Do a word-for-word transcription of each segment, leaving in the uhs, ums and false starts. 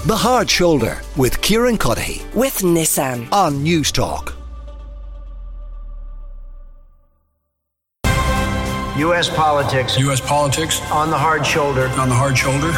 The Hard Shoulder with Kieran Cuddihy. With Nissan. On News Talk. U S politics. U S politics. On the Hard Shoulder. On the Hard Shoulder.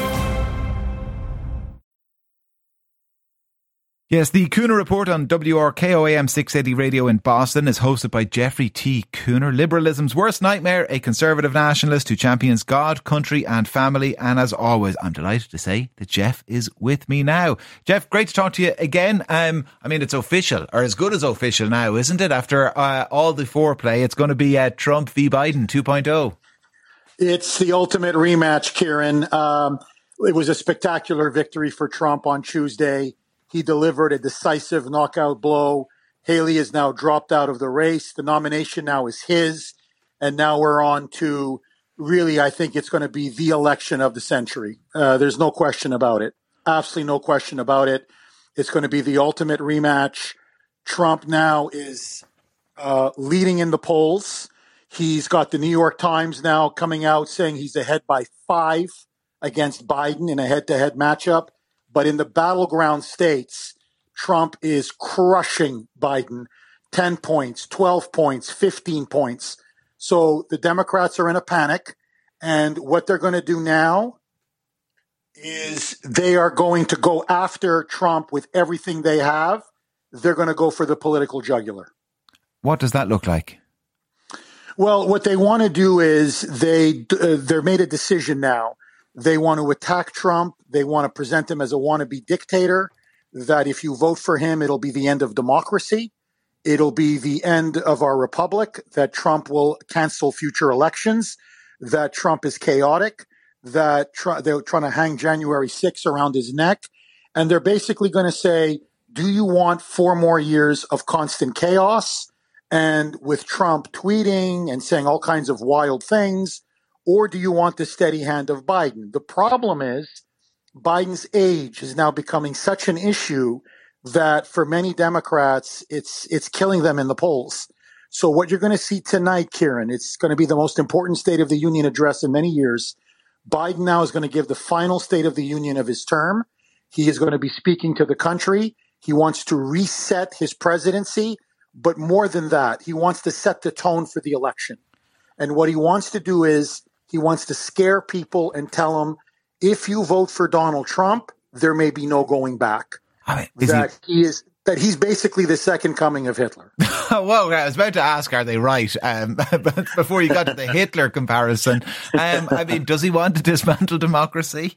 Yes, the Cooner Report on W R K O A M six eighty Radio in Boston is hosted by Jeffrey T. Cooner, Liberalism's worst nightmare, a conservative nationalist who champions God, country and family. And as always, I'm delighted to say that Jeff is with me now. Jeff, great to talk to you again. Um, I mean, it's official, or as good as official now, isn't it? After uh, all the foreplay, it's going to be uh, Trump v. Biden two point oh. It's the ultimate rematch, Kieran. Um, it was a spectacular victory for Trump on Tuesday. He delivered a decisive knockout blow. Haley is now dropped out of the race. The nomination now is his. And now we're on to really, I think it's going to be the election of the century. Uh, there's no question about it. Absolutely no question about it. It's going to be the ultimate rematch. Trump now is uh, leading in the polls. He's got the New York Times now coming out saying he's ahead by five against Biden in a head-to-head matchup. But in the battleground states, Trump is crushing Biden, ten points, twelve points, fifteen points. So the Democrats are in a panic. And what they're going to do now is they are going to go after Trump with everything they have. They're going to go for the political jugular. What does that look like? Well, what they want to do is they uh, they're made a decision now. They want to attack Trump. They want to present him as a wannabe dictator, that if you vote for him, it'll be the end of democracy. It'll be the end of our republic, that Trump will cancel future elections, that Trump is chaotic, that tr- they're trying to hang January sixth around his neck. And they're basically going to say, do you want four more years of constant chaos? And with Trump tweeting and saying all kinds of wild things, or do you want the steady hand of Biden? The problem is Biden's age is now becoming such an issue that for many Democrats, it's it's killing them in the polls. So what you're going to see tonight, Kieran, it's going to be the most important State of the Union address in many years. Biden now is going to give the final State of the Union of his term. He is going to be speaking to the country. He wants to reset his presidency. But more than that, he wants to set the tone for the election. And what he wants to do is he wants to scare people and tell them, if you vote for Donald Trump, there may be no going back. I mean, is that he... he is that he's basically the second coming of Hitler. Well, I was about to ask, are they right? Um, but before you got to the Hitler comparison, um, I mean, does he want to dismantle democracy?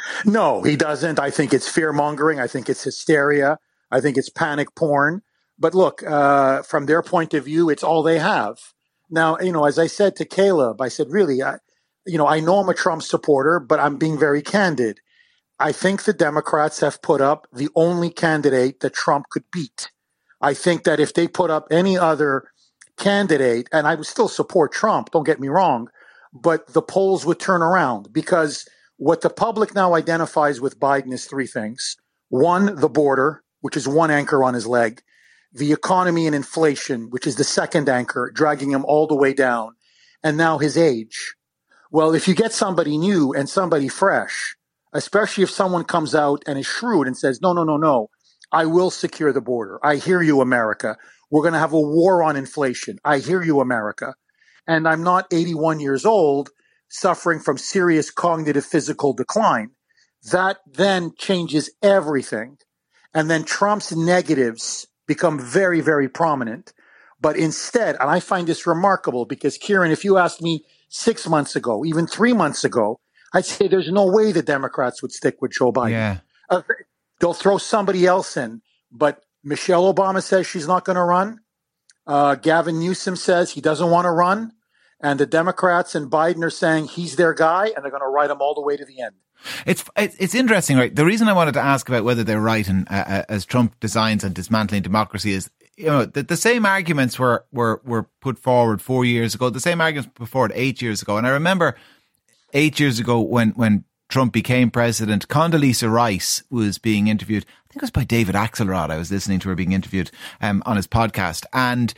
No, he doesn't. I think it's fear mongering. I think it's hysteria. I think it's panic porn. But look, uh, from their point of view, it's all they have. Now, you know, as I said to Caleb, I said, really, I, you know, I know I'm a Trump supporter, but I'm being very candid. I think the Democrats have put up the only candidate that Trump could beat. I think that if they put up any other candidate, and I would still support Trump, don't get me wrong, but the polls would turn around, because what the public now identifies with Biden is three things. One, the border, which is one anchor on his leg. The economy and inflation, which is the second anchor, dragging him all the way down. And now his age. Well, if you get somebody new and somebody fresh, especially if someone comes out and is shrewd and says, no, no, no, no, I will secure the border. I hear you, America. We're going to have a war on inflation. I hear you, America. And I'm not eighty-one years old suffering from serious cognitive physical decline. That then changes everything. And then Trump's negatives become very, very prominent. But instead, and I find this remarkable because, Kieran, if you asked me six months ago, even three months ago, I'd say there's no way the Democrats would stick with Joe Biden. Yeah. Uh, they'll throw somebody else in. But Michelle Obama says she's not going to run. Uh, Gavin Newsom says he doesn't want to run. And the Democrats and Biden are saying he's their guy, and they're going to ride him all the way to the end. It's it's interesting, right? The reason I wanted to ask about whether they're right and uh, as Trump designs on dismantling democracy is, you know, the, the same arguments were, were were put forward four years ago. The same arguments put forward eight years ago. And I remember eight years ago when when Trump became president, Condoleezza Rice was being interviewed. I think it was by David Axelrod. I was listening to her being interviewed um, on his podcast, and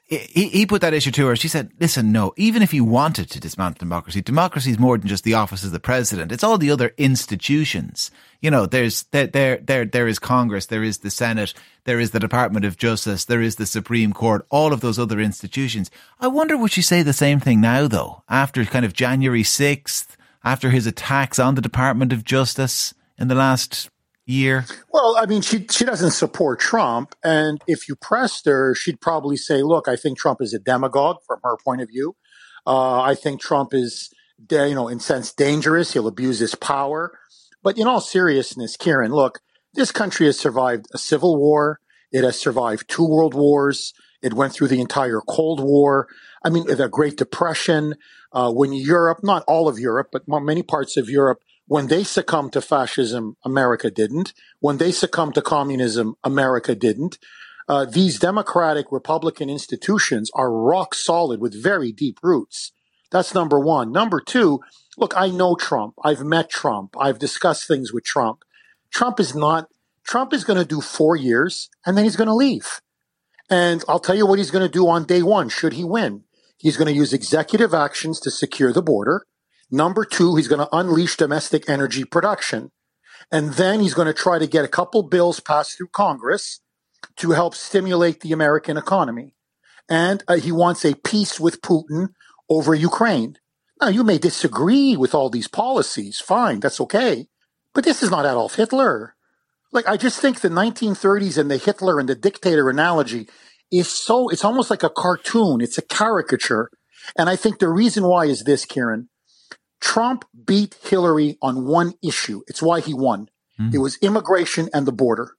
he, he put that issue to her. She said, listen, no, even if you wanted to dismantle democracy, democracy is more than just the office of the president. It's all the other institutions. You know, there's there, there, there, there is Congress, there is the Senate, there is the Department of Justice, there is the Supreme Court, all of those other institutions. I wonder, would she say the same thing now, though, after kind of January sixth, after his attacks on the Department of Justice in the last year? Well, I mean, she she doesn't support Trump. And if you pressed her, she'd probably say, look, I think Trump is a demagogue from her point of view. Uh, I think Trump is, you know, in a sense, dangerous. He'll abuse his power. But in all seriousness, Kieran, look, this country has survived a civil war. It has survived two world wars. It went through the entire Cold War. I mean, the Great Depression, uh, when Europe, not all of Europe, but many parts of Europe, when they succumbed to fascism, America didn't. When they succumbed to communism, America didn't. Uh, these democratic Republican institutions are rock solid with very deep roots. That's number one. Number two, look, I know Trump. I've met Trump. I've discussed things with Trump. Trump is not, Trump is going to do four years and then he's going to leave. And I'll tell you what he's going to do on day one, should he win. He's going to use executive actions to secure the border. Number two, he's going to unleash domestic energy production. And then he's going to try to get a couple bills passed through Congress to help stimulate the American economy. And uh, he wants a peace with Putin over Ukraine. Now, you may disagree with all these policies. Fine, that's okay. But this is not Adolf Hitler. Like, I just think the nineteen thirties and the Hitler and the dictator analogy is so, it's almost like a cartoon. It's a caricature. And I think the reason why is this, Kieran. Trump beat Hillary on one issue. It's why he won. Mm. It was immigration and the border.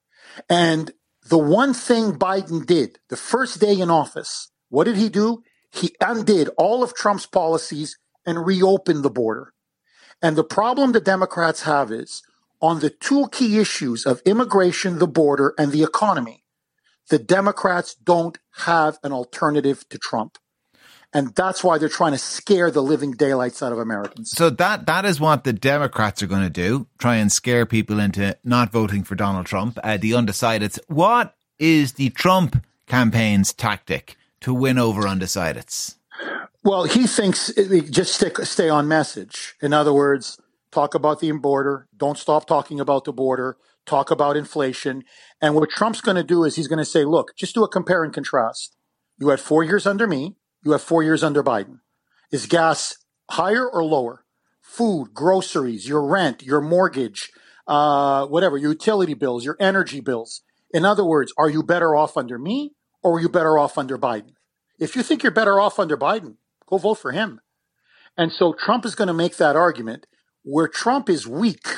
And the one thing Biden did the first day in office, what did he do? He undid all of Trump's policies and reopened the border. And the problem the Democrats have is on the two key issues of immigration, the border, and the economy, the Democrats don't have an alternative to Trump. And that's why they're trying to scare the living daylights out of Americans. So that that is what the Democrats are going to do, try and scare people into not voting for Donald Trump, uh, the undecideds. What is the Trump campaign's tactic to win over undecideds? Well, he thinks it, just stick, stay on message. In other words, talk about the border. Don't stop talking about the border. Talk about inflation. And what Trump's going to do is he's going to say, look, just do a compare and contrast. You had four years under me. You have four years under Biden. Is gas higher or lower? Food, groceries, your rent, your mortgage, uh, whatever, your utility bills, your energy bills. In other words, are you better off under me or are you better off under Biden? If you think you're better off under Biden, go vote for him. And so Trump is going to make that argument. Where Trump is weak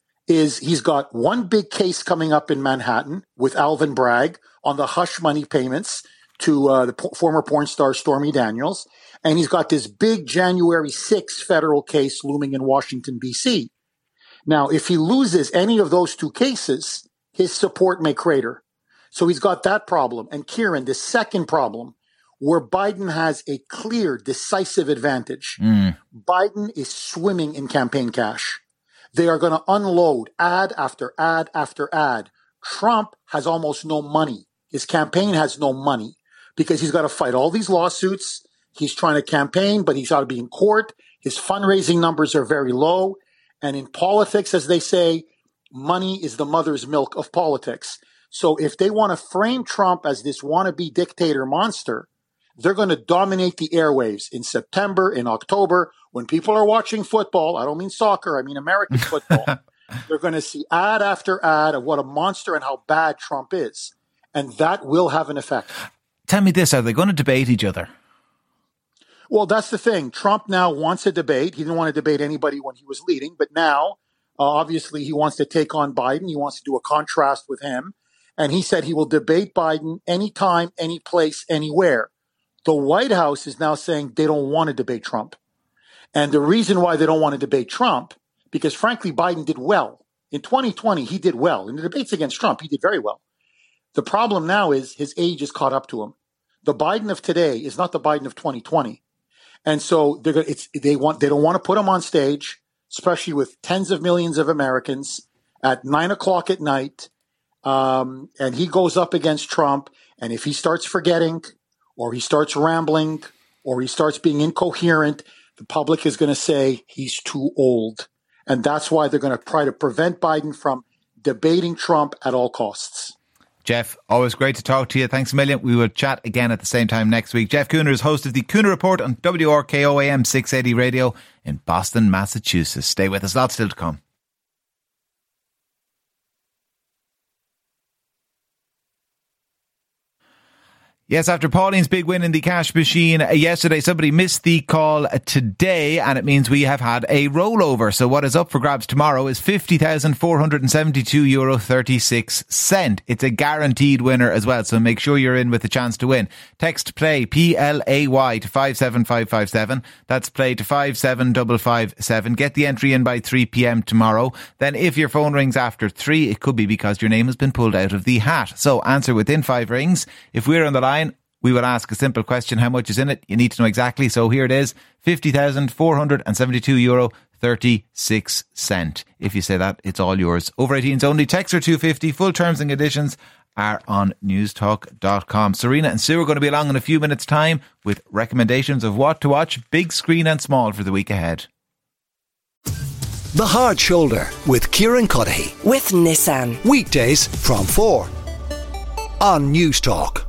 is he's got one big case coming up in Manhattan with Alvin Bragg on the hush money payments to uh, the po- former porn star Stormy Daniels. And he's got this big January sixth federal case looming in Washington, D C. Now, if he loses any of those two cases, his support may crater. So he's got that problem. And Kieran, the second problem, where Biden has a clear, decisive advantage, mm. Biden is swimming in campaign cash. They are going to unload ad after ad after ad. Trump has almost no money. His campaign has no money because he's got to fight all these lawsuits. He's trying to campaign, but he's got to be in court. His fundraising numbers are very low. And in politics, as they say, money is the mother's milk of politics. So if they want to frame Trump as this wannabe dictator monster, they're going to dominate the airwaves in September, in October, when people are watching football. I don't mean soccer. I mean American football. They're going to see ad after ad of what a monster and how bad Trump is. And that will have an effect. Tell me this, are they going to debate each other? Well, that's the thing. Trump now wants a debate. He didn't want to debate anybody when he was leading. But now, uh, obviously, he wants to take on Biden. He wants to do a contrast with him. And he said he will debate Biden anytime, any place, anywhere. The White House is now saying they don't want to debate Trump. And the reason why they don't want to debate Trump, because frankly, Biden did well. In twenty twenty, he did well. In the debates against Trump, he did very well. The problem now is his age is caught up to him. The Biden of today is not the Biden of twenty twenty. And so they're gonna, it's, they want, they don't want to put him on stage, especially with tens of millions of Americans at nine o'clock at night. Um, and he goes up against Trump. And if he starts forgetting, or he starts rambling, or he starts being incoherent, the public is going to say he's too old. And that's why they're going to try to prevent Biden from debating Trump at all costs. Jeff, always great to talk to you. Thanks a million. We will chat again at the same time next week. Jeff Cooner is host of the Cooner Report on W R K O A M six eighty Radio in Boston, Massachusetts. Stay with us. Lots still to come. Yes, after Pauline's big win in the cash machine yesterday, somebody missed the call today, and it means we have had a rollover. So what is up for grabs tomorrow is fifty thousand four hundred seventy-two euro thirty-six cent. It's a guaranteed winner as well, so make sure you're in with a chance to win. Text PLAY, P L A Y, to five seven five five seven. That's PLAY to five seven five five seven. Get the entry in by three p.m. tomorrow. Then if your phone rings after three, it could be because your name has been pulled out of the hat. So answer within five rings. If we're on the line, we will ask a simple question. How much is in it? You need to know exactly. So here it is. fifty thousand four hundred seventy-two euro thirty-six cent. If you say that, it's all yours. Over eighteens only. Text or two fifty. Full terms and conditions are on newstalk dot com. Serena and Sue are going to be along in a few minutes' time with recommendations of what to watch, big screen and small, for the week ahead. The Hard Shoulder with Kieran Cuddihy. With Nissan. Weekdays from four on Newstalk.